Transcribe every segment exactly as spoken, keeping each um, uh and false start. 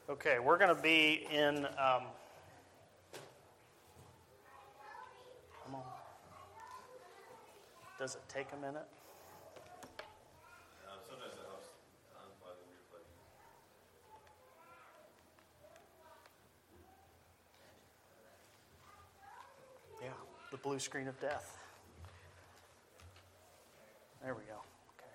Okay, we're going to be in, um, come on. Does it take a minute? Uh, sometimes it helps to unplug and replug. Yeah, the blue screen of death. There we go. Okay.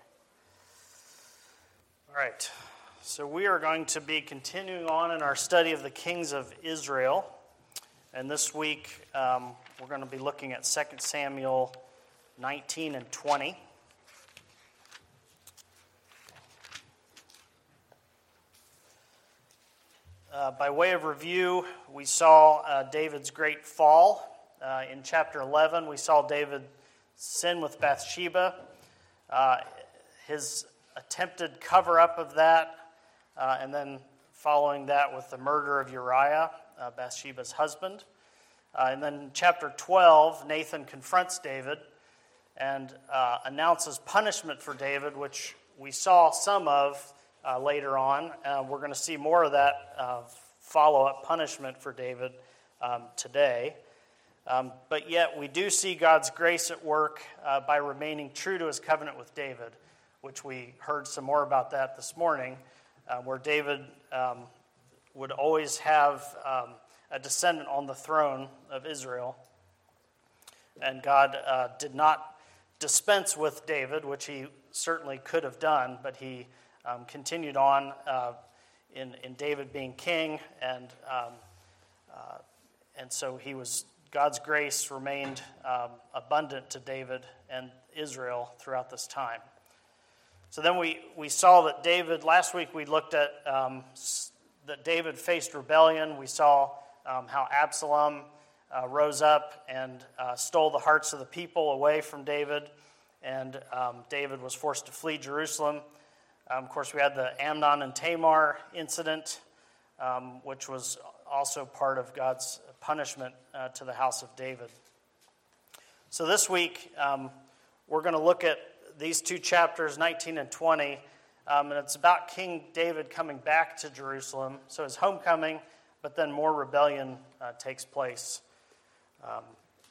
All right. So we are going to be continuing on in our study of the kings of Israel. And this week um, we're going to be looking at Second Samuel nineteen and twenty. Uh, by way of review, we saw uh, David's great fall. Uh, in chapter eleven, we saw David sin with Bathsheba. Uh, his attempted cover-up of that, uh, and then following that with the murder of Uriah, uh, Bathsheba's husband. Uh, and then chapter twelve, Nathan confronts David and uh, announces punishment for David, which we saw some of uh, later on. Uh, we're going to see more of that uh, follow-up punishment for David um, today. Um, but yet we do see God's grace at work uh, by remaining true to his covenant with David, which we heard some more about that this morning, uh, where David um, would always have um, a descendant on the throne of Israel. And God uh, did not dispense with David, which he certainly could have done, but he um, continued on uh, in, in David being king, and um, uh, and so he was God's grace remained um, abundant to David and Israel throughout this time. So then we, we saw that David, last week we looked at um, that David faced rebellion. We saw um, how Absalom uh, rose up and uh, stole the hearts of the people away from David, and um, David was forced to flee Jerusalem. Um, of course, we had the Amnon and Tamar incident, um, which was also part of God's punishment uh, to the house of David. So this week, um, we're going to look at these two chapters, nineteen and twenty, um, and it's about King David coming back to Jerusalem. So his homecoming, but then more rebellion uh, takes place. Um,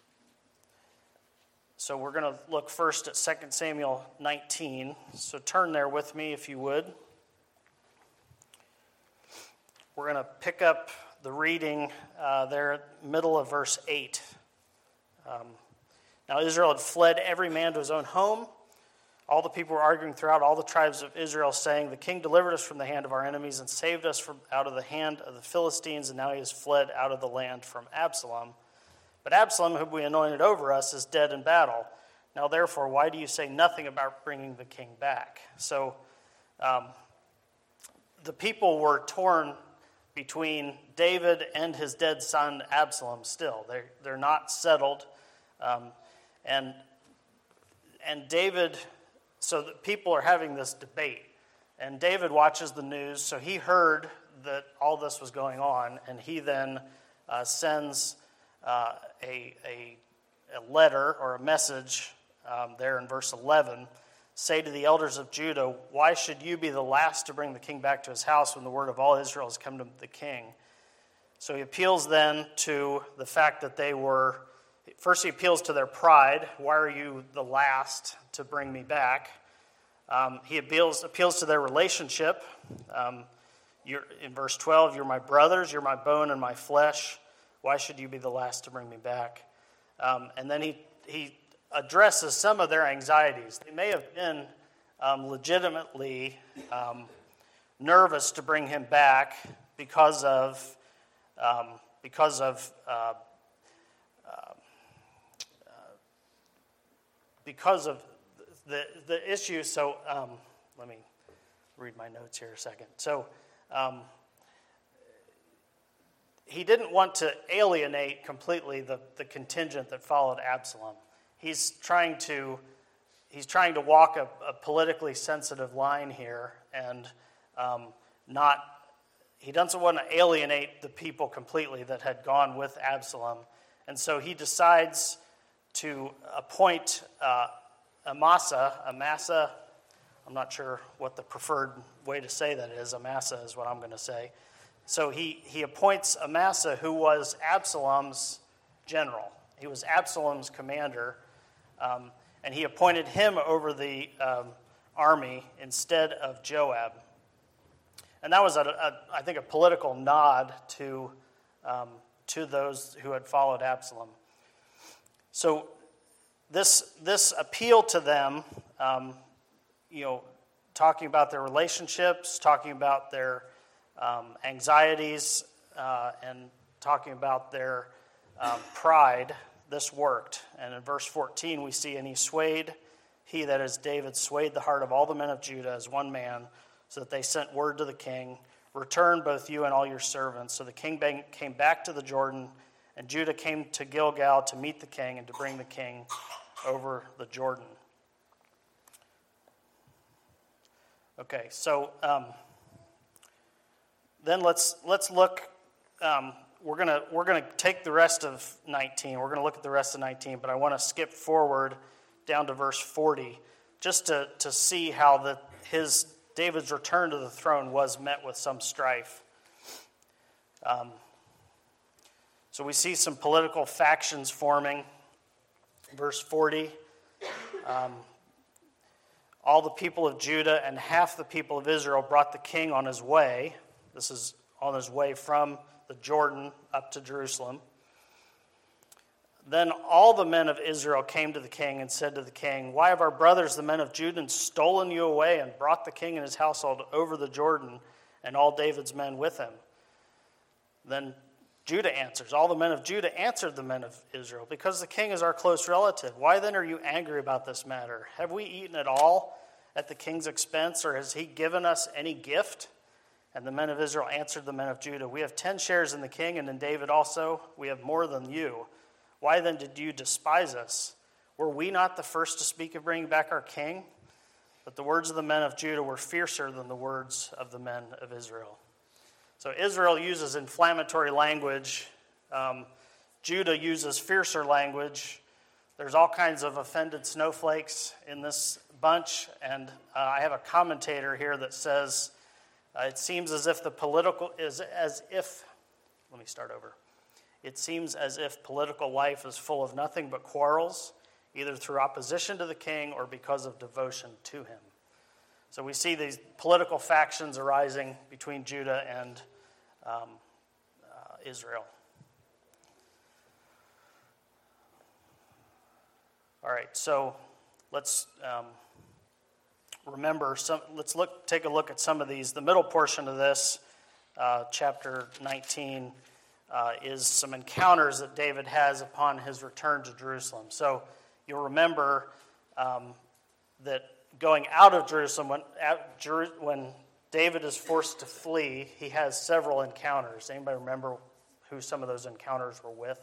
so we're going to look first at Second Samuel nineteen. So turn there with me if you would. We're going to pick up the reading uh, there at the middle of verse eight. Um, now Israel had fled every man to his own home. All the people were arguing throughout all the tribes of Israel, saying, "The king delivered us from the hand of our enemies and saved us from out of the hand of the Philistines, and now he has fled out of the land from Absalom. But Absalom, whom we anointed over us, is dead in battle. Now therefore, why do you say nothing about bringing the king back?" So um, the people were torn between David and his dead son Absalom still. They're, they're not settled. Um, and, and David... So the people are having this debate, and David watches the news, so he heard that all this was going on, and he then uh, sends uh, a, a, a letter or a message um, there in verse eleven, "Say to the elders of Judah, why should you be the last to bring the king back to his house when the word of all Israel has come to the king?" So he appeals then to the fact that they were, first he appeals to their pride. Why are you the last to bring me back? Um, he appeals, appeals to their relationship. Um, you're, in verse twelve, "You're my brothers, you're my bone and my flesh. Why should you be the last to bring me back?" Um, and then he, he addresses some of their anxieties. They may have been um, legitimately um, nervous to bring him back because of, um, because of uh, uh, because of the the issue. So um, let me read my notes here a second. So um, he didn't want to alienate completely the, the contingent that followed Absalom. He's trying to he's trying to walk a, a politically sensitive line here, and um, not he doesn't want to alienate the people completely that had gone with Absalom, and so he decides to appoint uh, Amasa, Amasa, I'm not sure what the preferred way to say that is. Amasa is what I'm going to say. So he, he appoints Amasa, who was Absalom's general. He was Absalom's commander, um, and he appointed him over the um, army instead of Joab. And that was, a, a, I think, a political nod to, um, to those who had followed Absalom. So this, this appeal to them, um, you know, talking about their relationships, talking about their um, anxieties, uh, and talking about their um, pride, this worked. And in verse fourteen, we see, and he swayed, he that is David, swayed the heart of all the men of Judah as one man, so that they sent word to the king, return both you and all your servants. So the king came back to the Jordan, and Judah came to Gilgal to meet the king and to bring the king over the Jordan. Okay, so um, then let's let's look. Um, we're gonna we're gonna take the rest of nineteen. We're gonna look at the rest of nineteen, but I want to skip forward down to verse forty, just to to see how the his David's return to the throne was met with some strife. Um, so we see some political factions forming. Verse forty. Um, All the people of Judah and half the people of Israel brought the king on his way. This is on his way from the Jordan up to Jerusalem. Then all the men of Israel came to the king and said to the king, why have our brothers, the men of Judah, stolen you away and brought the king and his household over the Jordan and all David's men with him? Then Judah answers, all the men of Judah answered the men of Israel, because the king is our close relative. Why then are you angry about this matter? Have we eaten at all at the king's expense, or has he given us any gift? And the men of Israel answered the men of Judah, we have ten shares in the king, and in David also. We have more than you. Why then did you despise us? Were we not the first to speak of bringing back our king? But the words of the men of Judah were fiercer than the words of the men of Israel. So Israel uses inflammatory language. Um, Judah uses fiercer language. There's all kinds of offended snowflakes in this bunch. And uh, I have a commentator here that says, uh, it seems as if the political is as if, let me start over. It seems as if political life is full of nothing but quarrels, either through opposition to the king or because of devotion to him. So we see these political factions arising between Judah and um, uh, Israel. All right, so let's um, remember some. Let's look, take a look at some of these. The middle portion of this, uh, chapter nineteen, uh, is some encounters that David has upon his return to Jerusalem. So you'll remember um, that. Going out of Jerusalem, when, at Jer- when David is forced to flee, he has several encounters. Anybody remember who some of those encounters were with?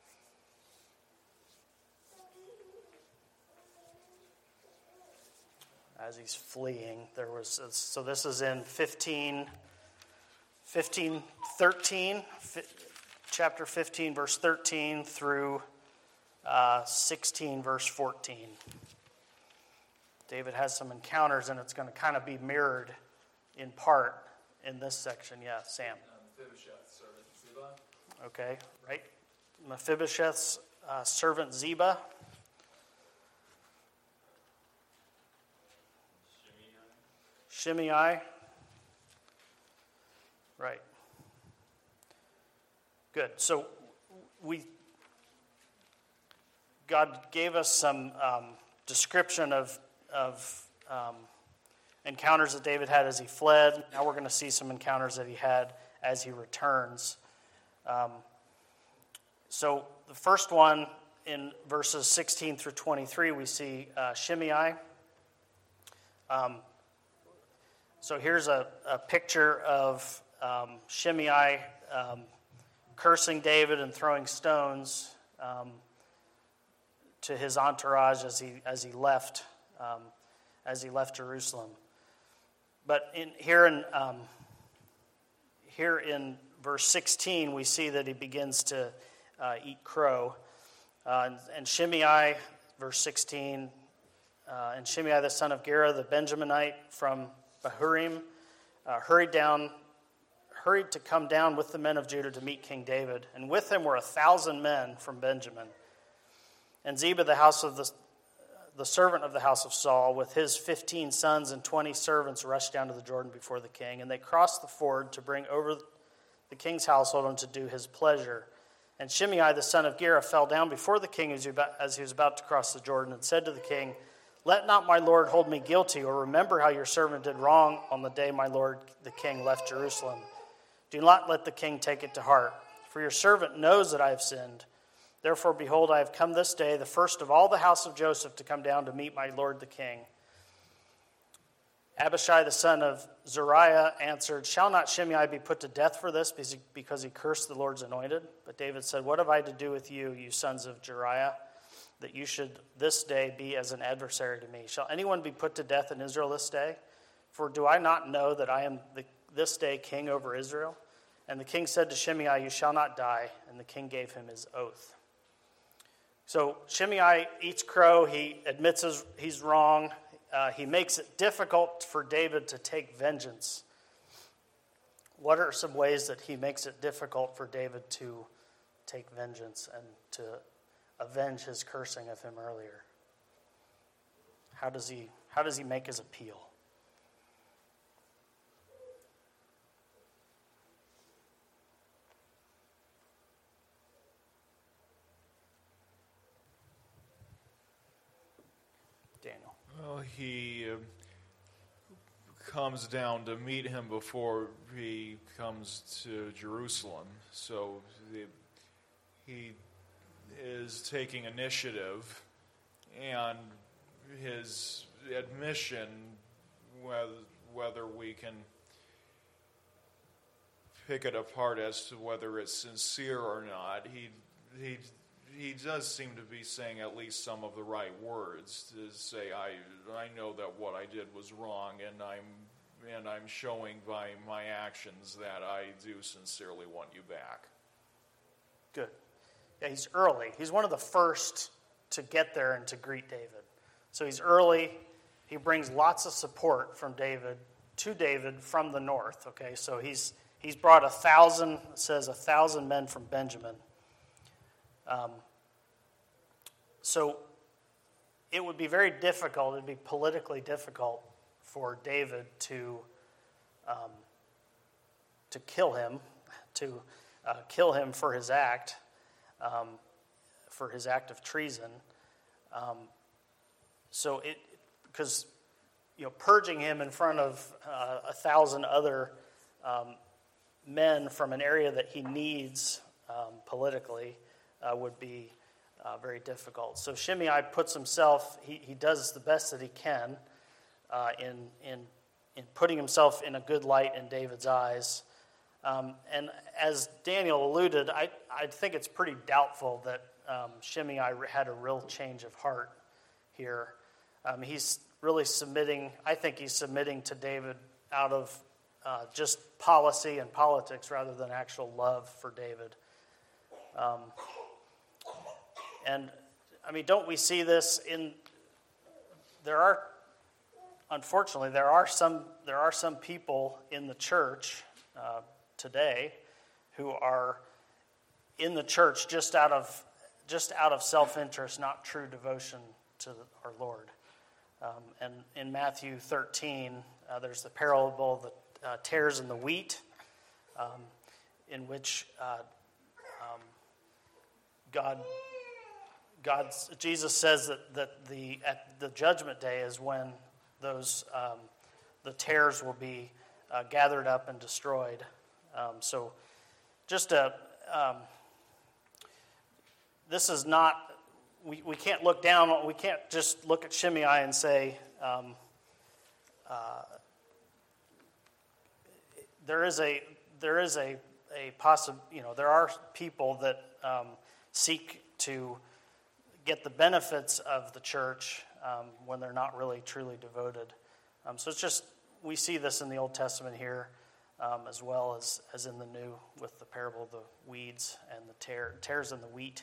As he's fleeing, there was, so this is in fifteen, fifteen, thirteen, chapter fifteen, verse thirteen through uh, sixteen, verse fourteen. David has some encounters, and it's going to kind of be mirrored in part in this section. Yeah, Sam. Mephibosheth's servant Ziba. Okay, right. Mephibosheth's uh, servant Ziba. Shimei. Shimei. Right. Good. So we, God gave us some um, description of of um, encounters that David had as he fled. Now we're going to see some encounters that he had as he returns. Um, so the first one in verses sixteen through twenty-three, we see uh, Shimei. Um, so here's a, a picture of um, Shimei um, cursing David and throwing stones um, to his entourage as he as he left. Um, as he left Jerusalem. But in, here in um, here in verse sixteen, we see that he begins to uh, eat crow. Uh, and, and Shimei, verse sixteen, uh, and Shimei the son of Gera, the Benjaminite from Bahurim, uh, hurried down, hurried to come down with the men of Judah to meet King David, and with him were a thousand men from Benjamin. And Ziba, the house of the, the servant of the house of Saul, with his fifteen sons and twenty servants, rushed down to the Jordan before the king, and they crossed the ford to bring over the king's household and to do his pleasure. And Shimei, the son of Gera, fell down before the king as he was about to cross the Jordan, and said to the king, "Let not my lord hold me guilty, or remember how your servant did wrong on the day my lord the king left Jerusalem. Do not let the king take it to heart, for your servant knows that I have sinned. Therefore, behold, I have come this day, the first of all the house of Joseph, to come down to meet my lord the king." Abishai, the son of Zeruiah, answered, "Shall not Shimei be put to death for this, because he cursed the Lord's anointed?" But David said, "What have I to do with you, you sons of Zeruiah, that you should this day be as an adversary to me? Shall anyone be put to death in Israel this day? For do I not know that I am the, this day king over Israel?" And the king said to Shimei, "You shall not die." And the king gave him his oath. So Shimei eats crow. He admits his, he's wrong. Uh, he makes it difficult for David to take vengeance. What are some ways that he makes it difficult for David to take vengeance and to avenge his cursing of him earlier? How does he, how does he make his appeal? Daniel. Well, he uh, comes down to meet him before he comes to Jerusalem. So the, he is taking initiative, and his admission, whether, whether we can pick it apart as to whether it's sincere or not, he he he does seem to be saying at least some of the right words to say, I I know that what I did was wrong, and I'm and I'm showing by my actions that I do sincerely want you back. Good. Yeah, he's early. He's one of the first to get there and to greet David. So he's early. He brings lots of support from David to David from the north. Okay, so he's he's brought a thousand. It says a thousand men from Benjamin. Um, so it would be very difficult. It'd be politically difficult for David to um, to kill him, to uh, kill him for his act. Um, for his act of treason. Um, so it, because, you know, purging him in front of uh, a thousand other um, men from an area that he needs um, politically uh, would be uh, very difficult. So Shimei puts himself, he, he does the best that he can uh, in, in, in putting himself in a good light in David's eyes. Um, and as Daniel alluded, I, I think it's pretty doubtful that um, Shimei had a real change of heart here. Um, he's really submitting, I think he's submitting to David out of uh, just policy and politics rather than actual love for David. Um, and, I mean, don't we see this in, there are, unfortunately, there are some, there are some people in the church uh, today who are in the church just out of just out of self-interest, not true devotion to our Lord. Um, and in Matthew thirteen, uh, there's the parable of the uh, tares and the wheat, um, in which uh, um, God, God's, Jesus says that, that the at the judgment day is when those um, the tares will be uh, gathered up and destroyed. Um, so just a, um, this is not, we, we can't look down, we can't just look at Shimei and say, um, uh, there is a, there is a, a possible, you know, there are people that um, seek to get the benefits of the church um, when they're not really truly devoted. Um, so it's just, we see this in the Old Testament here. Um, as well as, as in the New with the parable of the weeds and the tear, tares and the wheat.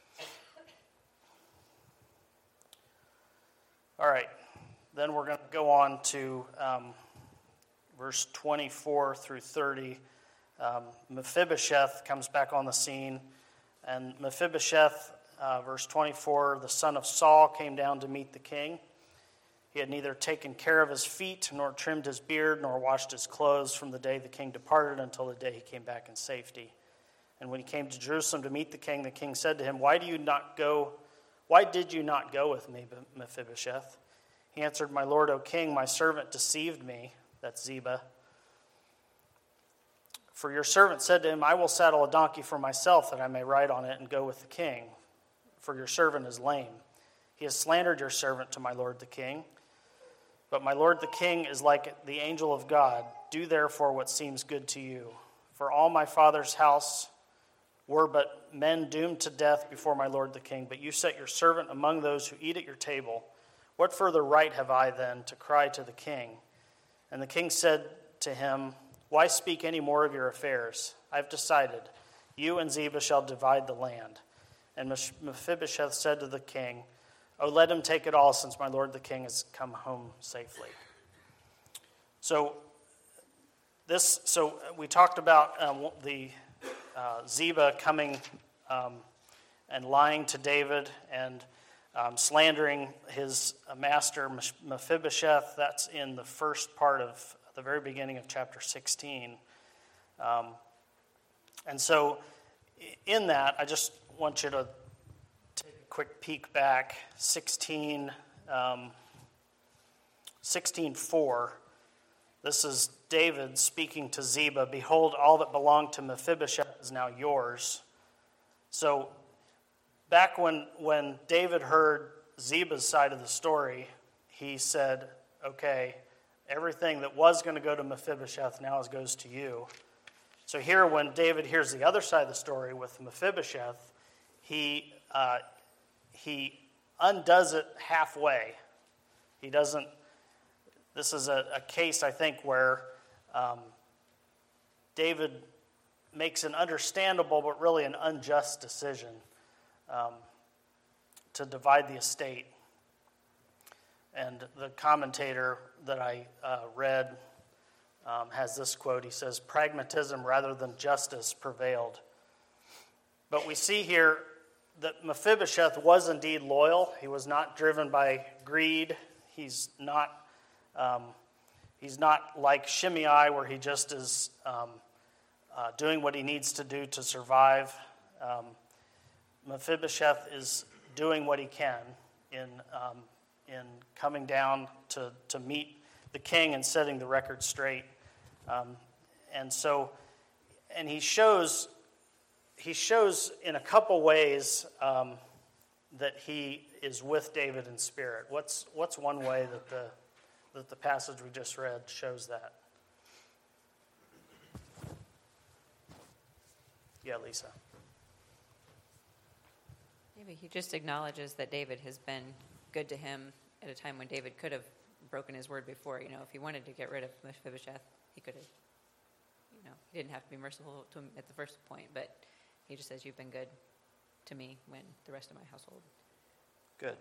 All right, then we're going to go on to um, verse twenty-four through thirty. um, Mephibosheth comes back on the scene. And Mephibosheth, uh, verse twenty-four, the son of Saul, came down to meet the king. He had neither taken care of his feet, nor trimmed his beard, nor washed his clothes from the day the king departed until the day he came back in safety. And when he came to Jerusalem to meet the king, the king said to him, Why do you not go? Why did you not go with me, Mephibosheth? He answered, My lord, O king, my servant deceived me. That's Ziba. For your servant said to him, I will saddle a donkey for myself, that I may ride on it and go with the king. For your servant is lame. He has slandered your servant to my lord the king. But my lord the king is like the angel of God. Do therefore what seems good to you. For all my father's house were but men doomed to death before my lord the king. But you set your servant among those who eat at your table. What further right have I then to cry to the king? And the king said to him, Why speak any more of your affairs? I have decided. You and Ziba shall divide the land. And Mephibosheth said to the king, Oh, let him take it all, since my lord the king has come home safely. So this, so we talked about um, the uh, Ziba coming um, and lying to David and um, slandering his master Mephibosheth. That's in the first part of the very beginning of chapter sixteen. Um, and so in that, I just want you to take a quick peek back. sixteen, um, sixteen four. This is David speaking to Ziba. Behold, all that belonged to Mephibosheth is now yours. So back when, when David heard Ziba's side of the story, he said, okay, everything that was going to go to Mephibosheth now goes to you. So here, when David hears the other side of the story with Mephibosheth, he uh, he undoes it halfway. He doesn't. This is a, a case, I think, where um, David makes an understandable but really an unjust decision um, to divide the estate. And the commentator that I uh, read um, has this quote. He says, pragmatism rather than justice prevailed. But we see here that Mephibosheth was indeed loyal. He was not driven by greed. He's not um, he's not like Shimei, where he just is um, uh, doing what he needs to do to survive. Um, Mephibosheth is doing what he can in um, in coming down to, to meet the king and setting the record straight. Um, and so, and he shows, he shows in a couple ways um, that he is with David in spirit. What's what's one way that the that the passage we just read shows that? Yeah, Lisa. Maybe he just acknowledges that David has been good to him at a time when David could have broken his word before. You know, if he wanted to get rid of Mephibosheth, he could have, you know, he didn't have to be merciful to him at the first point, but he just says, you've been good to me when the rest of my household. Good.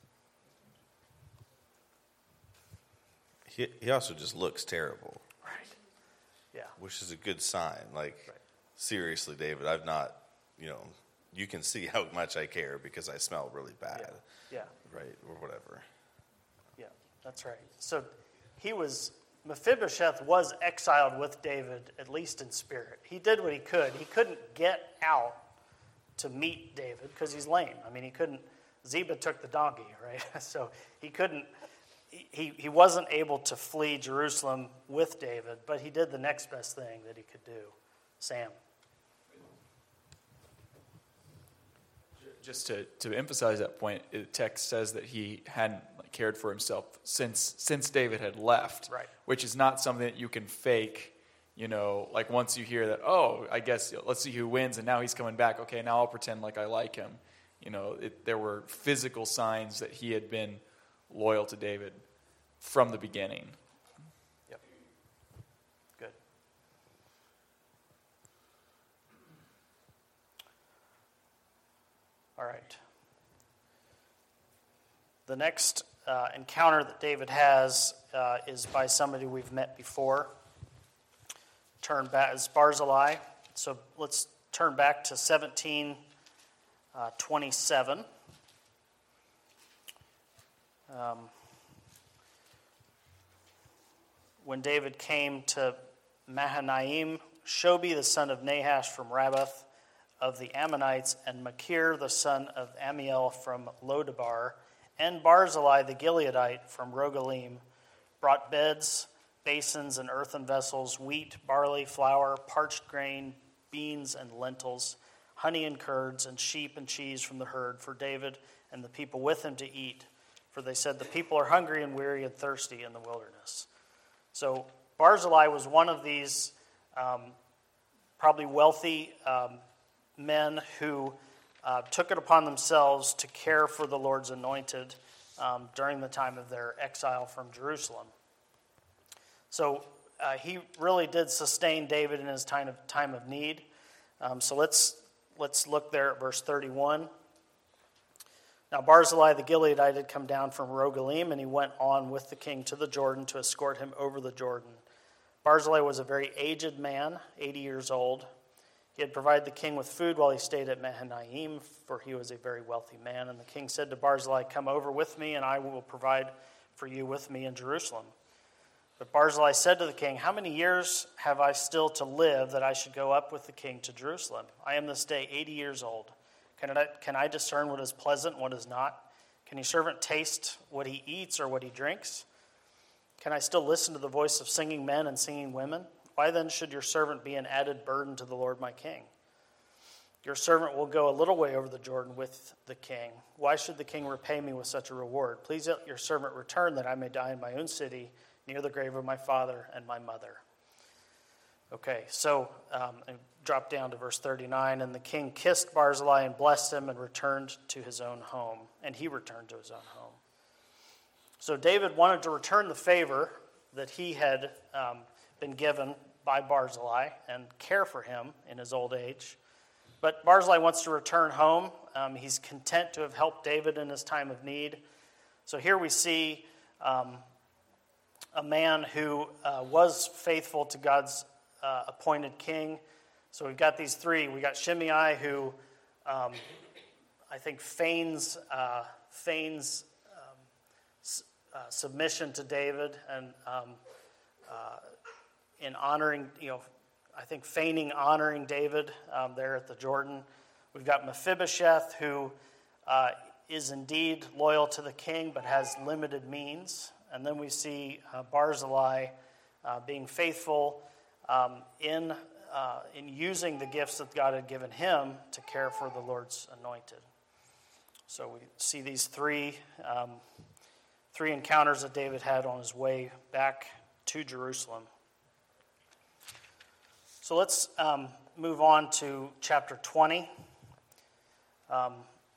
He, he also just looks terrible. Right. Yeah. Which is a good sign. Like, Right. Seriously, David, I've not, you know, you can see how much I care because I smell really bad. Yeah. Right, or whatever. Yeah, that's right. So he was, Mephibosheth was exiled with David, at least in spirit. He did what he could. He couldn't get out to meet David because he's lame. I mean, he couldn't, Ziba took the donkey, right? So he couldn't, he, he wasn't able to flee Jerusalem with David, but he did the next best thing that he could do. Sam. Just to, to emphasize that point, the text says that he hadn't cared for himself since since David had left, Right. Which is not something that you can fake. You know, like once you hear that, oh, I guess let's see who wins, and now he's coming back. Okay, now I'll pretend like I like him. You know, it, there were physical signs that he had been loyal to David from the beginning. Yep. Good. All right. The next uh, encounter that David has uh, is by somebody we've met before. turn back, is Barzillai. So let's turn back to seventeen twenty-seven. Um, when David came to Mahanaim, Shobi the son of Nahash from Rabbath of the Ammonites, and Machir the son of Amiel from Lodabar, and Barzillai the Gileadite from Rogelim, brought beds, basins, and earthen vessels, wheat, barley, flour, parched grain, beans, and lentils, honey and curds, and sheep and cheese from the herd for David and the people with him to eat. For they said, the people are hungry and weary and thirsty in the wilderness. So Barzillai was one of these um, probably wealthy um, men who uh, took it upon themselves to care for the Lord's anointed um, during the time of their exile from Jerusalem. So uh, he really did sustain David in his time of, time of need. Um, so let's let's look there at verse thirty-one. Now Barzillai the Gileadite had come down from Rogelim, and he went on with the king to the Jordan to escort him over the Jordan. Barzillai was a very aged man, eighty years old. He had provided the king with food while he stayed at Mahanaim, for he was a very wealthy man. And the king said to Barzillai, come over with me, and I will provide for you with me in Jerusalem. But Barzillai said to the king, how many years have I still to live that I should go up with the king to Jerusalem? I am this day eighty years old. Can I, can I discern what is pleasant and what is not? Can your servant taste what he eats or what he drinks? Can I still listen to the voice of singing men and singing women? Why then should your servant be an added burden to the Lord my king? Your servant will go a little way over the Jordan with the king. Why should the king repay me with such a reward? Please let your servant return that I may die in my own city, near the grave of my father and my mother. Okay, so um, I drop down to verse thirty-nine. And the king kissed Barzillai and blessed him and returned to his own home. And he returned to his own home. So David wanted to return the favor that he had um, been given by Barzillai and care for him in his old age. But Barzillai wants to return home. Um, he's content to have helped David in his time of need. So here we see um, a man who uh, was faithful to God's uh, appointed king. So we've got these three. We got Shimei, who um, I think feigns uh, feigns um, s- uh, submission to David and um, uh, in honoring, you know, I think feigning honoring David um, there at the Jordan. We've got Mephibosheth, who uh, is indeed loyal to the king but has limited means. And then we see uh, Barzillai uh, being faithful um, in uh, in using the gifts that God had given him to care for the Lord's anointed. So we see these three um, three encounters that David had on his way back to Jerusalem. So let's um, move on to chapter twenty. Um,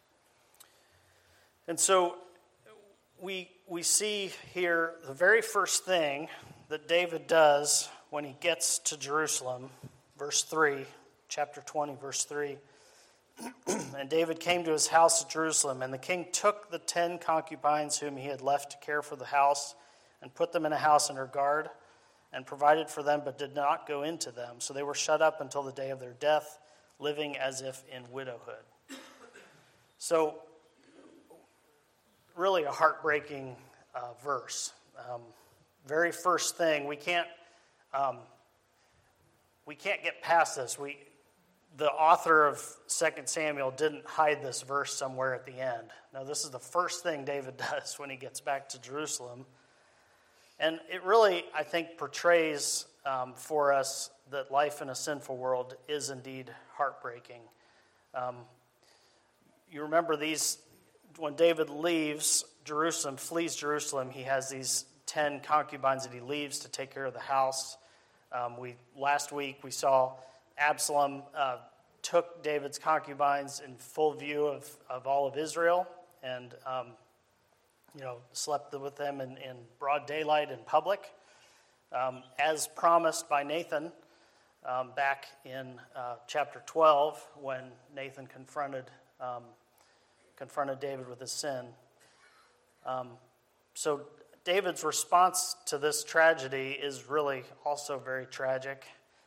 and so we we see here the very first thing that David does when he gets to Jerusalem, verse three, chapter twenty, verse three. And David came to his house at Jerusalem, and the king took the ten concubines whom he had left to care for the house and put them in a house under guard and provided for them, but did not go into them. So they were shut up until the day of their death, living as if in widowhood. So really a heartbreaking uh, verse. Um, very first thing, we can't um, we can't get past this. We the author of Second Samuel didn't hide this verse somewhere at the end. No, this is the first thing David does when he gets back to Jerusalem. And it really, I think, portrays um, for us that life in a sinful world is indeed heartbreaking. Um, you remember these, when David leaves Jerusalem, flees Jerusalem, he has these ten concubines that he leaves to take care of the house. Um, we last week we saw Absalom uh, took David's concubines in full view of, of all of Israel and um, you know, slept with them in, in broad daylight in public, um, as promised by Nathan um, back in uh, chapter twelve when Nathan confronted um, confronted David with his sin. Um, so David's response to this tragedy is really also very tragic.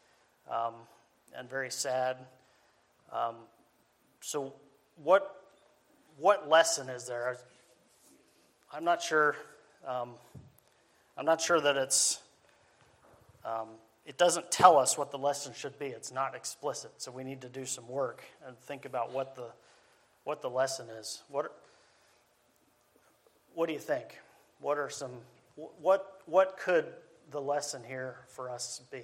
um, and very sad. Um, so, what what lesson is there? I'm not sure. Um, I'm not sure that it's. Um, it doesn't tell us what the lesson should be. It's not explicit. So we need to do some work and think about what the what the lesson is. What What do you think? What are some what what could the lesson here for us be?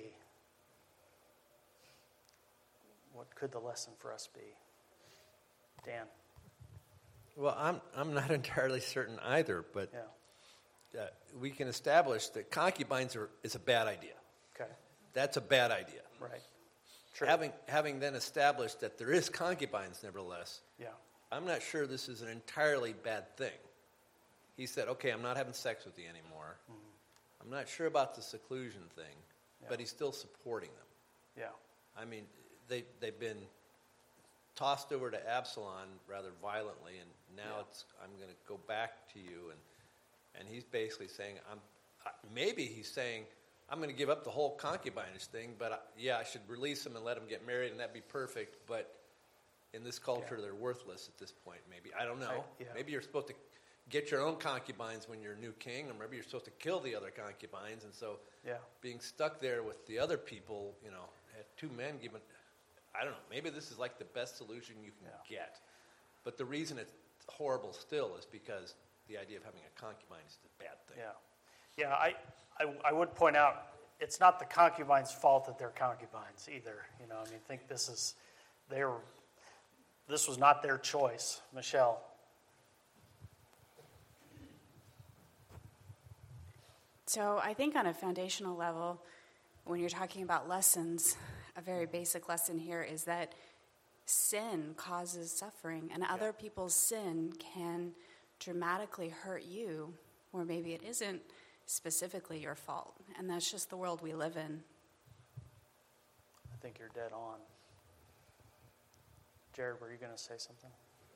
What could the lesson for us be? Dan. Well, I'm I'm not entirely certain either, but Yeah. uh, we can establish that concubines are is a bad idea. Okay. That's a bad idea. Right. True. Having having then established that there is concubines, nevertheless, Yeah. I'm not sure this is an entirely bad thing. He said, "Okay, I'm not having sex with you anymore." Mm-hmm. I'm not sure about the seclusion thing, Yeah. but he's still supporting them. Yeah. I mean, they they've been tossed over to Absalom rather violently, and now Yeah. it's I'm going to go back to you, and and he's basically saying, I'm uh, maybe he's saying, I'm going to give up the whole concubinage thing, but I, yeah, I should release them and let them get married, and that'd be perfect. But in this culture, Yeah. they're worthless at this point. Maybe I don't know. Right, yeah. Maybe you're supposed to get your own concubines when you're new king, or maybe you're supposed to kill the other concubines, and so Yeah. being stuck there with the other people, you know, had two men given. I don't know. Maybe this is like the best solution you can Yeah. get. But the reason it's horrible still is because the idea of having a concubine is a bad thing. Yeah. Yeah, I, I, I would point out it's not the concubine's fault that they're concubines either. You know, I mean, think this is their, this was not their choice. Michelle. So I think on a foundational level, when you're talking about lessons, a very basic lesson here is that sin causes suffering, and other people's sin can dramatically hurt you, or maybe it isn't specifically your fault. And that's just the world we live in. I think you're dead on. Jared, were you going to say something?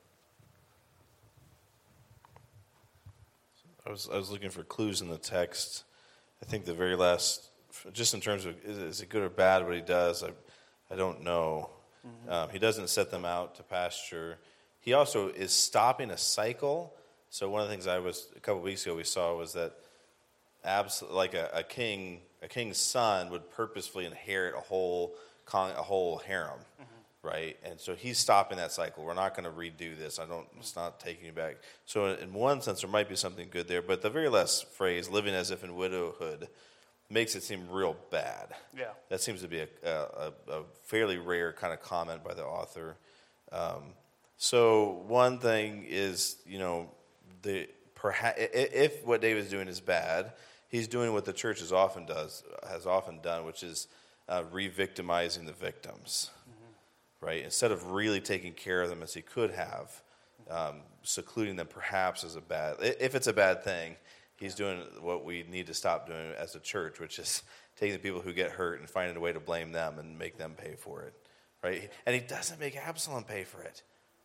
I was I was looking for clues in the text. I think the very last, just in terms of is, is it good or bad what he does, I I don't know. Mm-hmm. Um, he doesn't set them out to pasture. He also is stopping a cycle. So one of the things I was a couple of weeks ago we saw was that abs- like a, a king a king's son would purposefully inherit a whole con- a whole harem. Mm-hmm. Right, and so he's stopping that cycle. We're not going to redo this. I don't. It's not taking you back. So in one sense, there might be something good there. But the very last phrase, "living as if in widowhood," makes it seem real bad. Yeah, that seems to be a, a, a fairly rare kind of comment by the author. Um, so one thing is, you know, the perhaps if what David's doing is bad, he's doing what the church has often does has often done, which is uh, re-victimizing the victims. Right, instead of really taking care of them as he could have, um, secluding them perhaps is a bad. If it's a bad thing, he's doing what we need to stop doing as a church, which is taking the people who get hurt and finding a way to blame them and make them pay for it. Right, and he doesn't make Absalom pay for it.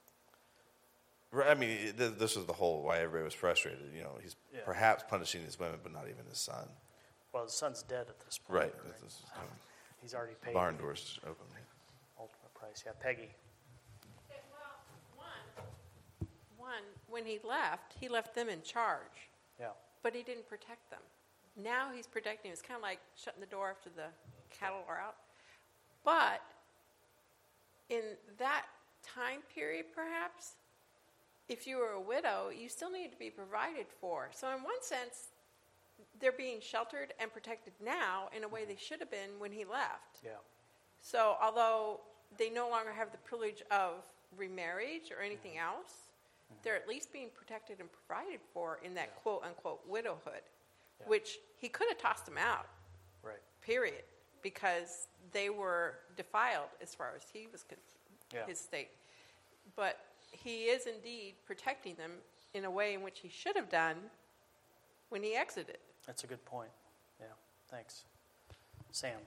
I mean, this was the whole why everybody was frustrated. You know, he's yeah. perhaps punishing his women, but not even his son. Well, his son's dead at this point. Right, right? This is, um, he's already paid. Barn doors open. Ultimate price. Yeah, Peggy. Well, one, one, when he left, he left them in charge. Yeah. But he didn't protect them. Now he's protecting them. It's kind of like shutting the door after the cattle are out. But in that time period, perhaps, if you were a widow, you still need to be provided for. So in one sense, they're being sheltered and protected now in a way they should have been when he left. Yeah. So although they no longer have the privilege of remarriage or anything mm-hmm. else, mm-hmm. they're at least being protected and provided for in that yeah. quote-unquote widowhood, yeah. which he could have tossed them out, right? Period, because they were defiled as far as he was concerned, yeah. his state. But he is indeed protecting them in a way in which he should have done when he exited. That's a good point. Yeah, thanks. Sam.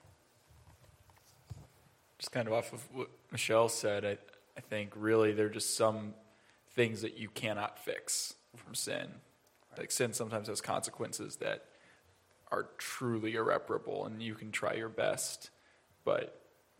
Just kind of off of what Michelle said, I, I think really there are just some things that you cannot fix from sin. Right. Like sin sometimes has consequences that are truly irreparable, and you can try your best, but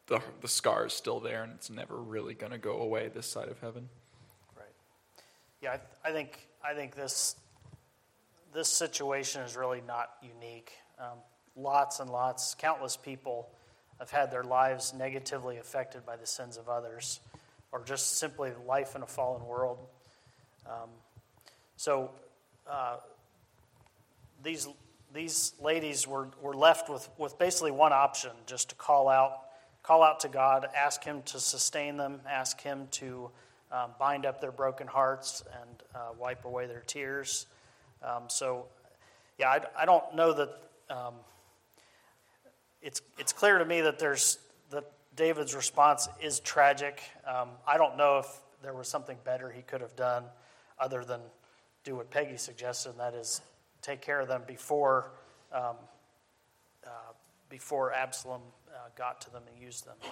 the the scar is still there, and it's never really going to go away this side of heaven. Right. Yeah, I, I think I think this this situation is really not unique. Um, lots and lots, countless people have had their lives negatively affected by the sins of others, or just simply life in a fallen world. Um, so uh, these these ladies were, were left with, with basically one option, just to call out call out to God, ask Him to sustain them, ask Him to um, bind up their broken hearts and uh, wipe away their tears. Um, so, yeah, I, I don't know that um, it's it's clear to me that there's that David's response is tragic. Um, I don't know if there was something better he could have done other than do what Peggy suggested, and that is take care of them before um, uh, before Absalom uh, got to them and used them.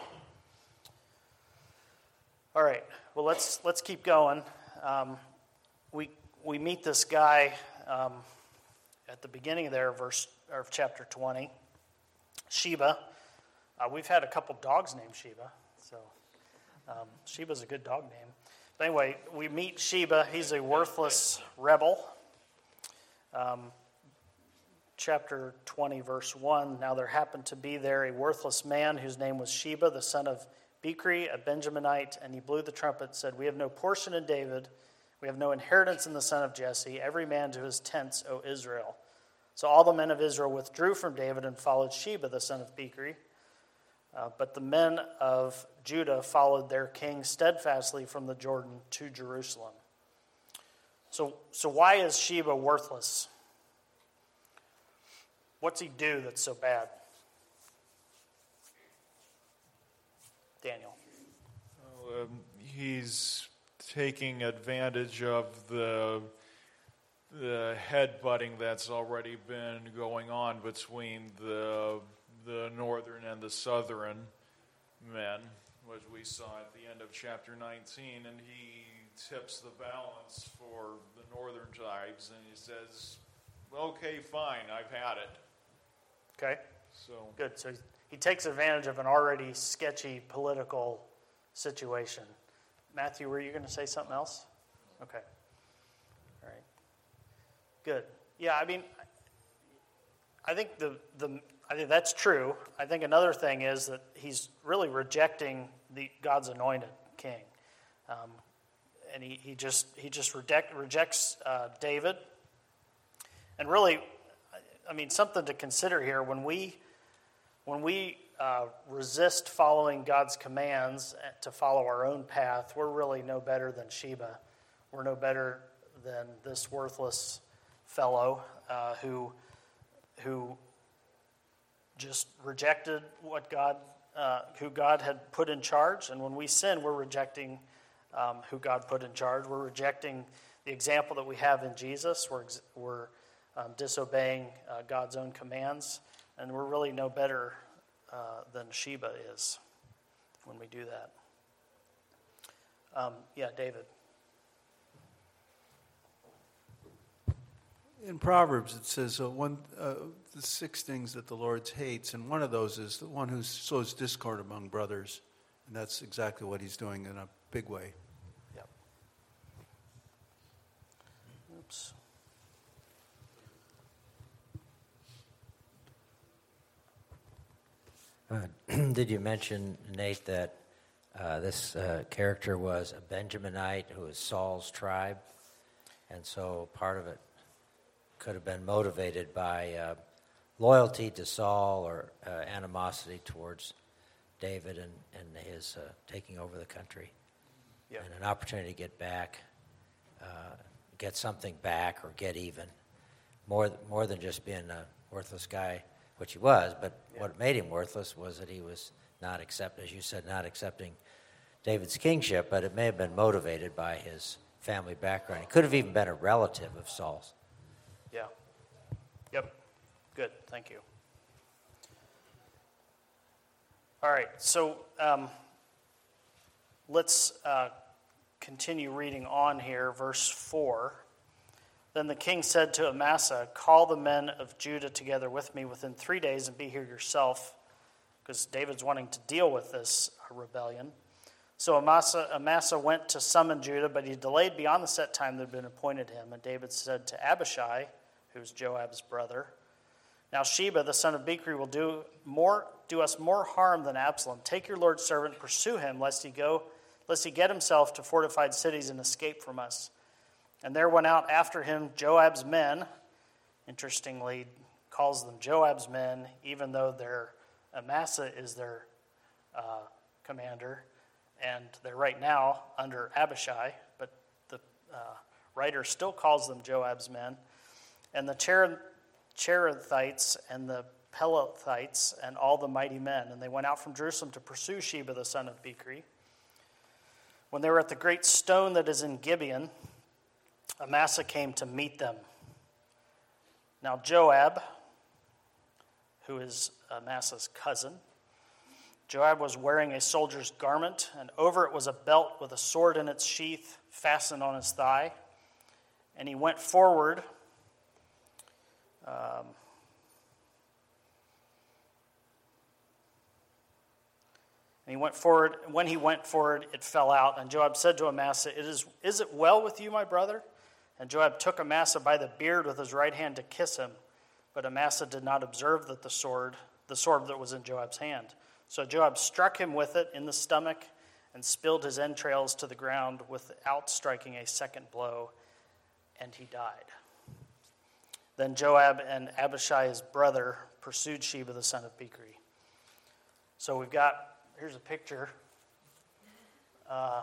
All right. Well, let's let's keep going. Um, we we meet this guy um, at the beginning there, verse or chapter twenty. Sheba. Uh, we've had a couple dogs named Sheba, so um, Sheba's a good dog name. But anyway, we meet Sheba. He's a worthless rebel. Um, chapter twenty, verse one. Now there happened to be there a worthless man whose name was Sheba, the son of Bichri, a Benjaminite, and he blew the trumpet, said, "We have no portion in David. We have no inheritance in the son of Jesse. Every man to his tents, O Israel." So all the men of Israel withdrew from David and followed Sheba, the son of Bichri. Uh, but the men of Judah followed their king steadfastly from the Jordan to Jerusalem. So, so why is Sheba worthless? What's he do that's so bad? Daniel. Um, he's taking advantage of the the headbutting that's already been going on between the the northern and the southern men, which we saw at the end of chapter nineteen, and he tips the balance for the northern tribes, and he says, "Okay, fine, I've had it." Okay. So Good. So he takes advantage of an already sketchy political situation. Matthew, were you going to say something else? Okay. All right. Good. Yeah, I mean, I think the the I think that's true. I think another thing is that he's really rejecting the God's anointed king, um, and he, he just he just reject, rejects uh, David. And really, I mean, something to consider here when we when we uh, resist following God's commands to follow our own path, we're really no better than Sheba. We're no better than this worthless fellow uh, who who just rejected what God uh, who God had put in charge. And when we sin, we're rejecting um, who God put in charge. We're rejecting the example that we have in Jesus. We're we're um, disobeying uh, God's own commands, and we're really no better uh, than Sheba is when we do that. Um, yeah, David. In Proverbs, it says uh, one uh, the six things that the Lord hates, and one of those is the one who sows discord among brothers, and that's exactly what he's doing in a big way. Yep. Oops. Uh, did you mention, Nate, that uh, this uh, character was a Benjaminite who was Saul's tribe, and so part of it could have been motivated by uh, loyalty to Saul or uh, animosity towards David and, and his uh, taking over the country. Yep. And an opportunity to get back, uh, get something back or get even. More, more than just being a worthless guy, which he was, but yeah. What made him worthless was that he was not accept, as you said, not accepting David's kingship, but it may have been motivated by his family background. He could have even been a relative of Saul's. Yeah. Yep. Good. Thank you. All right. So um, let's uh, continue reading on here. Verse four. Then the king said to Amasa, "Call the men of Judah together with me within three days and be here yourself. because David's wanting to deal with this rebellion. So Amasa, Amasa went to summon Judah, but he delayed beyond the set time that had been appointed him. And David said to Abishai, who's Joab's brother, "Now Sheba, the son of Bichri, will do more, do us more harm than Absalom. Take your Lord's servant, pursue him, lest he go, lest he get himself to fortified cities and escape from us." And there went out after him Joab's men. Interestingly, calls them Joab's men, even though their Amasa is their uh, commander, and they're right now under Abishai, but the uh, writer still calls them Joab's men. And the Cher- Cherethites and the Pelethites and all the mighty men. And they went out from Jerusalem to pursue Sheba, the son of Bichri. When they were at the great stone that is in Gibeon, Amasa came to meet them. Now Joab, who is Amasa's cousin, Joab was wearing a soldier's garment, and over it was a belt with a sword in its sheath fastened on his thigh. And he went forward. Um, and he went forward. When he went forward, it fell out. And Joab said to Amasa, "It is, is it well with you, my brother?" And Joab took Amasa by the beard with his right hand to kiss him. But Amasa did not observe that the sword, the sword that was in Joab's hand. So Joab struck him with it in the stomach and spilled his entrails to the ground without striking a second blow, and he died. Then Joab and Abishai, his brother, pursued Sheba, the son of Bichri. So we've got, here's a picture. Uh,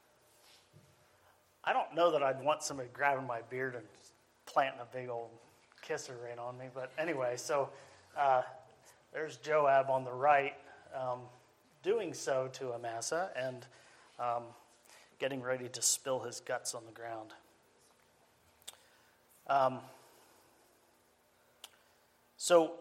I don't know that I'd want somebody grabbing my beard and planting a big old kisser right on me, but anyway, so uh, there's Joab on the right, um, doing so to Amasa and um, getting ready to spill his guts on the ground. Um, so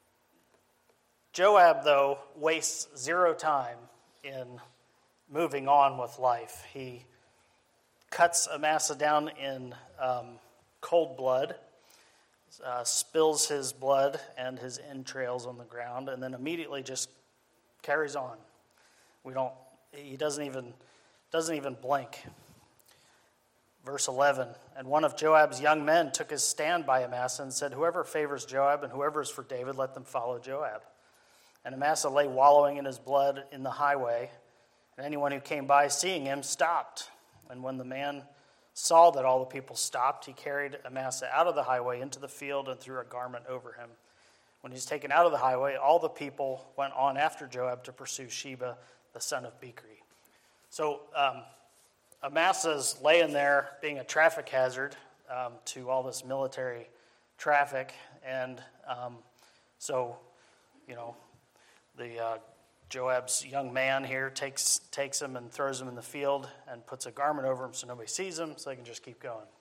Joab, though, wastes zero time in moving on with life. He cuts Amasa down in um, cold blood, uh, spills his blood and his entrails on the ground, and then immediately just carries on. We don't. He doesn't even doesn't even blink. Verse eleven, and one of Joab's young men took his stand by Amasa and said, "Whoever favors Joab and whoever is for David, let them follow Joab." And Amasa lay wallowing in his blood in the highway, and anyone who came by seeing him stopped. And when the man saw that all the people stopped, he carried Amasa out of the highway into the field and threw a garment over him. When he was taken out of the highway, all the people went on after Joab to pursue Sheba, the son of Bichri. So um, Amasa's laying there being a traffic hazard um, to all this military traffic. And um, so, you know, the uh, Joab's young man here takes takes him and throws him in the field and puts a garment over him so nobody sees him, so they can just keep going.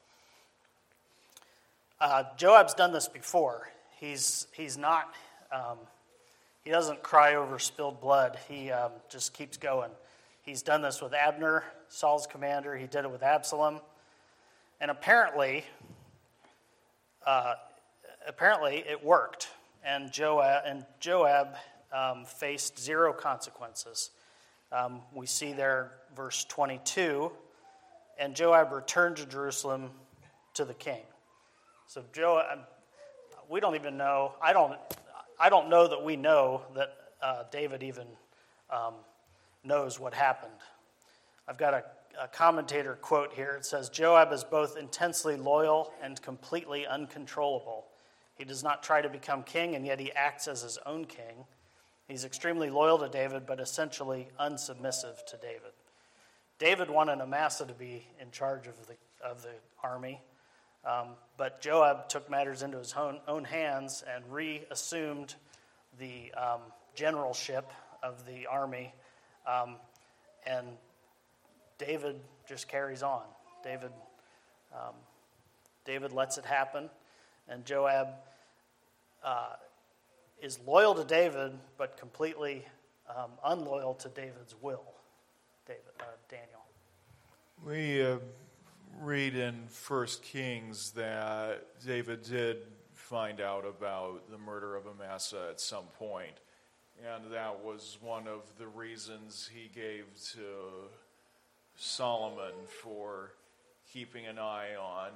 Uh, Joab's done this before. He's he's not, um, he doesn't cry over spilled blood. He um, just keeps going. He's done this with Abner, Saul's commander. He did it with Absalom. And apparently, uh, apparently it worked. And Joab, and Joab um, faced zero consequences. Um, we see there, verse twenty-two, and Joab returned to Jerusalem to the king. So Joab, we don't even know. I don't. I don't know that we know that uh, David even um, knows what happened. I've got a, a commentator quote here. It says, "Joab is both intensely loyal and completely uncontrollable. He does not try to become king, and yet he acts as his own king. He's extremely loyal to David, but essentially unsubmissive to David." David wanted Amasa to be in charge of the of the army. Um, but Joab took matters into his own, own hands and reassumed the um, generalship of the army. Um, and David just carries on. David, um, David lets it happen. And Joab uh, is loyal to David, but completely um, unloyal to David's will. David, uh, Daniel. We uh, read in First Kings that David did find out about the murder of Amasa at some point. And that was one of the reasons he gave to Solomon for keeping an eye on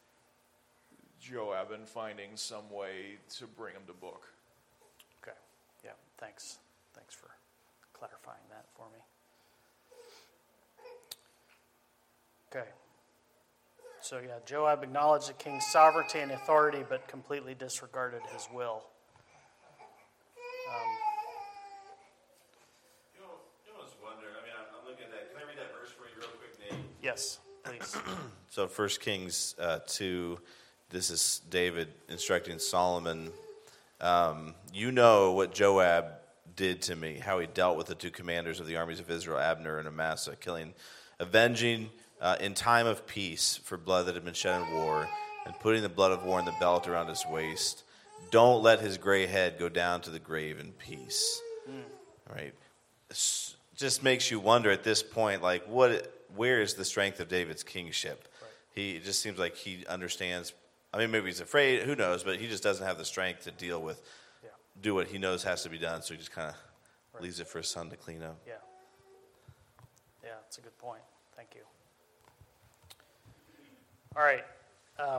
Joab and finding some way to bring him to book. Okay. Yeah, thanks. Thanks for clarifying that for me. Okay. So, yeah, Joab acknowledged the king's sovereignty and authority, but completely disregarded his will. Um, You know, you know, I was wondering, I mean, I'm, I'm looking at that. Can I read that verse for you real quick, Nate? yes, please. So First Kings uh, two, this is David instructing Solomon. Um, you know what Joab did to me, how he dealt with the two commanders of the armies of Israel, Abner and Amasa, killing, avenging uh, in time of peace for blood that had been shed in war, and putting the blood of war in the belt around his waist. Don't let his gray head go down to the grave in peace. Mm. Right? S- just makes you wonder at this point, like, what? Where is the strength of David's kingship? Right. He it just seems like he understands. I mean, maybe he's afraid. Who knows? But he just doesn't have the strength to deal with, yeah. do what he knows has to be done. So he just kind of right. leaves it for his son to clean up. Yeah. Yeah, that's a good point. Thank you. All right. Um,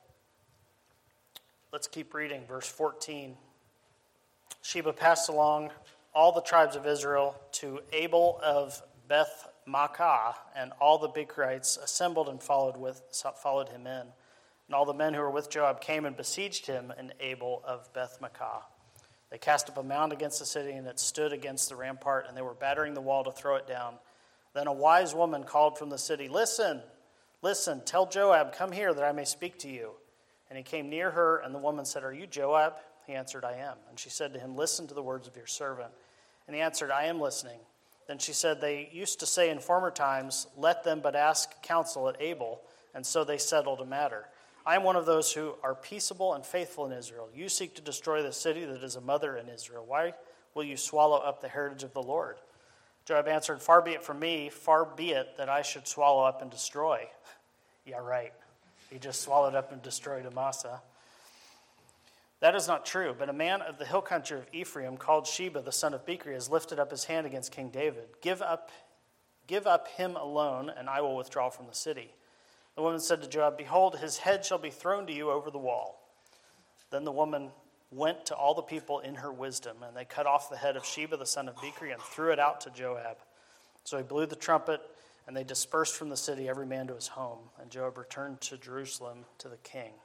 let's keep reading. Verse fourteen. Sheba passed along all the tribes of Israel to Abel of Beth Maacah, and all the Bichrites assembled and followed with followed him in. And all the men who were with Joab came and besieged him in Abel of Beth Maacah. They cast up a mound against the city, and it stood against the rampart, and they were battering the wall to throw it down. Then a wise woman called from the city, "Listen, listen, tell Joab, come here that I may speak to you." And he came near her, and the woman said, "Are you Joab?" He answered, "I am." And she said to him, "Listen to the words of your servant." And he answered, "I am listening." Then she said, "They used to say in former times, 'Let them but ask counsel at Abel,' and so they settled a matter. I am one of those who are peaceable and faithful in Israel. You seek to destroy the city that is a mother in Israel. Why will you swallow up the heritage of the Lord?" Joab answered, "Far be it from me, far be it that I should swallow up and destroy." Yeah, right. He just swallowed up and destroyed Amasa. "That is not true, but a man of the hill country of Ephraim called Sheba, the son of Bichri, has lifted up his hand against King David. Give up, give up him alone, and I will withdraw from the city." The woman said to Joab, "Behold, his head shall be thrown to you over the wall." Then the woman went to all the people in her wisdom, and they cut off the head of Sheba, the son of Bichri, and threw it out to Joab. So he blew the trumpet, and they dispersed from the city, every man to his home. And Joab returned to Jerusalem to the king.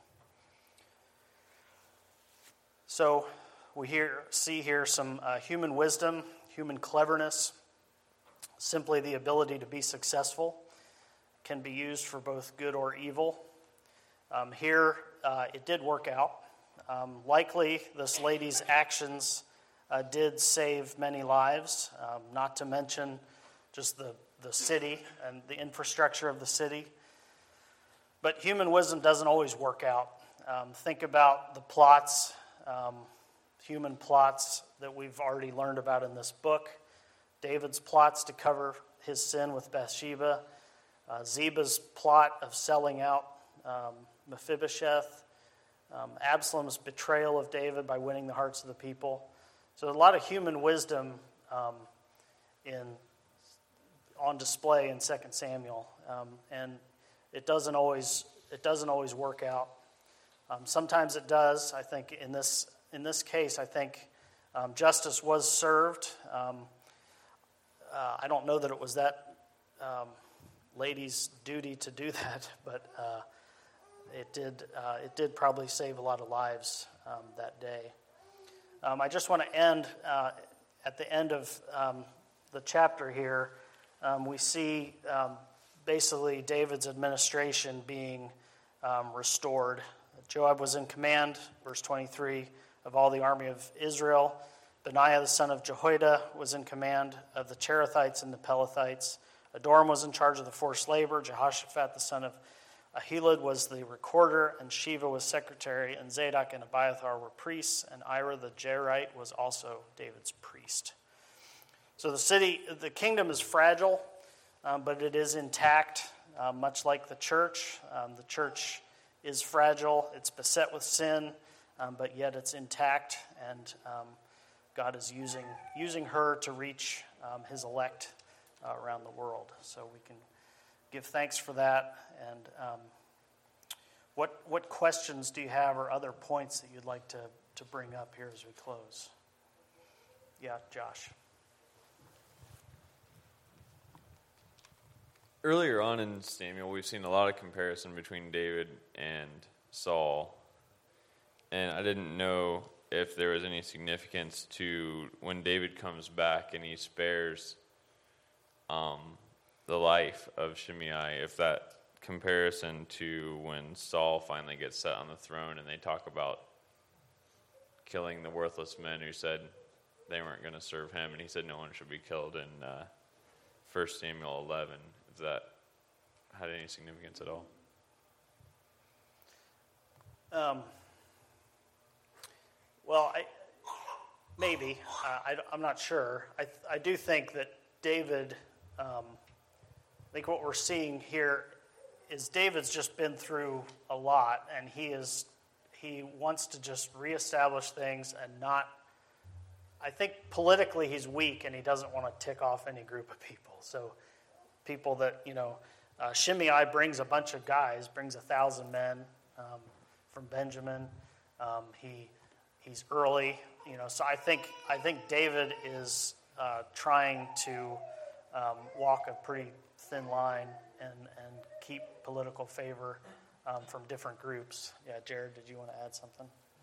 So we hear, see here some uh, human wisdom, human cleverness, simply the ability to be successful, can be used for both good or evil. Um, here, uh, it did work out. Um, likely, this lady's actions uh, did save many lives, um, not to mention just the, the city and the infrastructure of the city. But human wisdom doesn't always work out. Um, think about the plots, um, human plots that we've already learned about in this book. David's plots to cover his sin with Bathsheba. Uh, Ziba's plot of selling out um, Mephibosheth. Um, Absalom's betrayal of David by winning the hearts of the people. So a lot of human wisdom um, in on display in Second Samuel, um, and it doesn't always it doesn't always work out. Um, sometimes it does. I think in this in this case, I think um, justice was served. Um, uh, I don't know that it was that um, lady's duty to do that, but. Uh, It did. Uh, it did probably save a lot of lives um, that day. Um, I just want to end uh, at the end of um, the chapter here. Um, we see um, basically David's administration being um, restored. Joab was in command, verse twenty-three, of all the army of Israel. Benaiah the son of Jehoiada was in command of the Cherethites and the Pelethites. Adoram was in charge of the forced labor. Jehoshaphat the son of Ahilud was the recorder, and Sheva was secretary, and Zadok and Abiathar were priests, and Ira the Jairite was also David's priest. So the city, the kingdom is fragile, um, but it is intact, uh, much like the church. Um, the church is fragile, it's beset with sin, um, but yet it's intact, and um, God is using using her to reach um, his elect uh, around the world. So we can give thanks for that. And um, what what questions do you have or other points that you'd like to, to bring up here as we close? Yeah, Josh. Earlier on in Samuel, we've seen a lot of comparison between David and Saul. And I didn't know if there was any significance to when David comes back and he spares um, the life of Shimei, if that comparison to when Saul finally gets set on the throne and they talk about killing the worthless men who said they weren't going to serve him, and he said no one should be killed in uh, First Samuel eleven. If that had any significance at all? Um, well, I, maybe. Uh, I, I'm not sure. I, I do think that David, um, I think what we're seeing here is David's just been through a lot, and he is he wants to just reestablish things and not. I think politically he's weak, and he doesn't want to tick off any group of people. So people that, you know, uh, Shimei brings a bunch of guys, brings a thousand men um, from Benjamin. Um, he he's early, you know. So I think I think David is uh, trying to um, walk a pretty thin line and and keep political favor um, from different groups. Yeah, Jared, did you want to add something?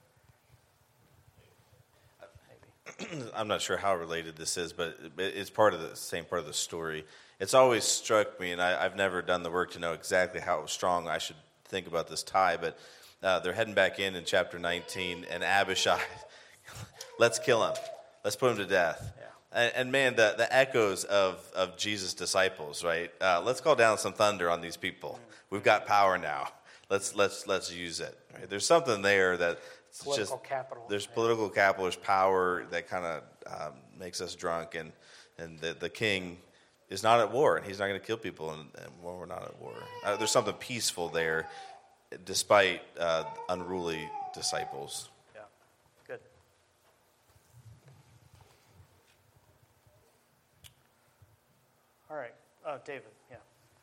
I'm not sure how related this is, but it's part of the same part of the story. It's always struck me, and I, I've never done the work to know exactly how strong I should think about this tie, but uh, they're heading back in in chapter nineteen, and Abishai, let's kill him. Let's put him to death. Yeah. And, and man, the, the echoes of, of Jesus' disciples, right? Uh, let's call down some thunder on these people. Mm. We've got power now. Let's let's let's use it. Right? There's something there that political just, capital. There's political capital. There's power that kind of um, makes us drunk, and and the, the king is not at war, and he's not going to kill people, and, and well, we're not at war. Uh, there's something peaceful there, despite uh, unruly disciples. Yeah, good. All right, uh, David. Yeah.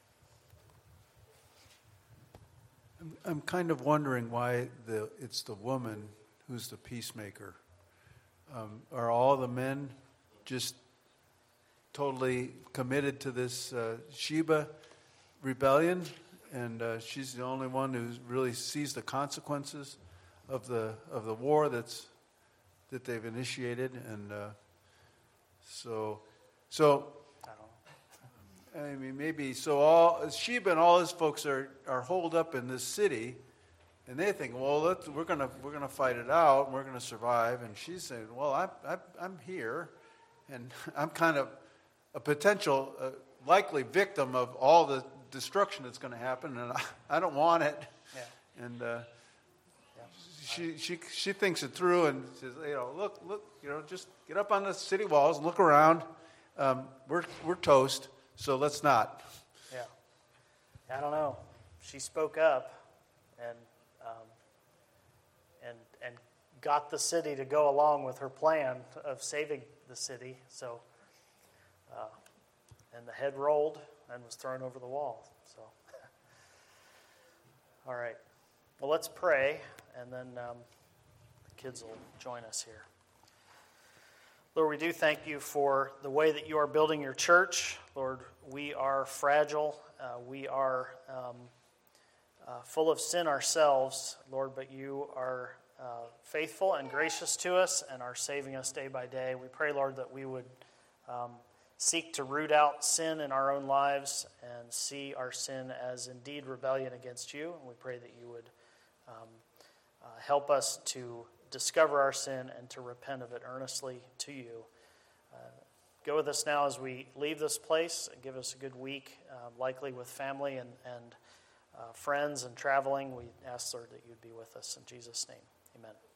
I'm kind of wondering why the it's the woman who's the peacemaker. Um, are all the men just totally committed to this uh, Sheba rebellion, and uh, she's the only one who really sees the consequences of the of the war that's that they've initiated, and uh, so so. I mean, maybe so. All Sheba and all his folks are, are holed up in this city, and they think, well, let's, we're gonna we're gonna fight it out, and we're gonna survive. And she's saying, well, I'm I'm, I'm here, and I'm kind of a potential uh, likely victim of all the destruction that's going to happen, and I, I don't want it. Yeah. And uh, yeah. she she she thinks it through and says, you know, look look, you know, just get up on the city walls and look around. Um, we're we're toast. So let's not. Yeah. I don't know. She spoke up and um, and and got the city to go along with her plan of saving the city. So, uh, and the head rolled and was thrown over the wall. So, all right. Well, let's pray, and then um, the kids will join us here. Lord, we do thank you for the way that you are building your church. Lord, we are fragile. Uh, we are um, uh, full of sin ourselves, Lord, but you are uh, faithful and gracious to us and are saving us day by day. We pray, Lord, that we would um, seek to root out sin in our own lives and see our sin as indeed rebellion against you. And we pray that you would um, uh, help us to discover our sin and to repent of it earnestly to you. Uh, go with us now as we leave this place and give us a good week, uh, likely with family and, and uh, friends and traveling. We ask, Lord, that you'd be with us. In Jesus' name, amen.